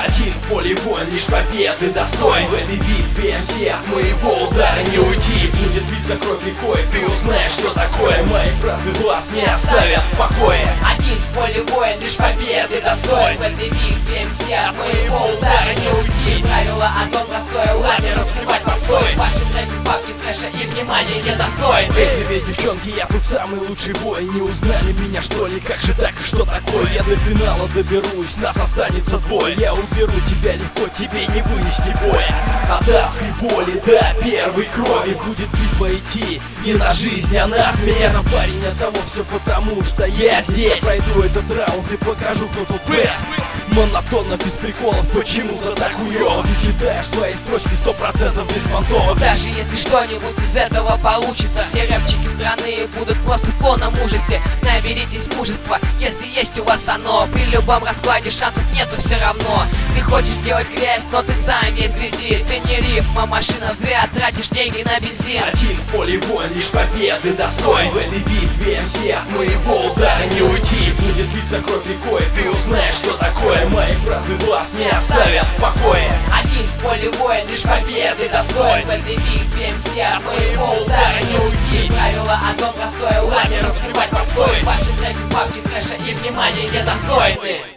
Один в поле воин, лишь победы достоин. В этой битве всех моего удара не уйти. Будет литься кровь рекой, ты узнаешь, что такое. Мои фразы вас не оставят в покое. Один в поле воин, лишь победы достоин. В этой битве всех моего удара не уйти. Правило одно простое, лами раскрывать постой. Ваши треки, бабки, трэша и внимания недостойны. Эй, две девчонки, я тут самый лучший бой. Не узнали меня, что ли? Как же так и что такое? Я до финала доберусь, нас останется двое. Я уберу тебя легко, тебе не вынести боя. От адской боли до первой крови будет битва идти не на жизнь, а на смерть. Я на парень от того все потому, что я здесь. Пройду этот раунд и покажу, кто тут бест. Монотонно, без приколов, почему-то так хуёво. Ты читаешь свои строчки 100% без понтов. Даже если что-нибудь из этого получится, все рэпчики страны будут просто в полном ужасе. Наберитесь мужества, если есть у вас оно. При любом раскладе шансов нету все равно. Ты хочешь делать грязь, но ты сам весь грязи. Ты не рифма, машина, зря тратишь деньги на бензин. Один в поле воин, лишь победы достоин. В этой битве всех моего удара не уйти. Будет литься кровь рекой, ты узнаешь, что такое. Мои фразы вас не оставят в покое. Один в поле воин, лишь победы достоин. В этой битве всех моего удара не уйти. Правило одно простое, лами раскрывать постой. Ваши треки, бабки, трэша и внимания недостойны.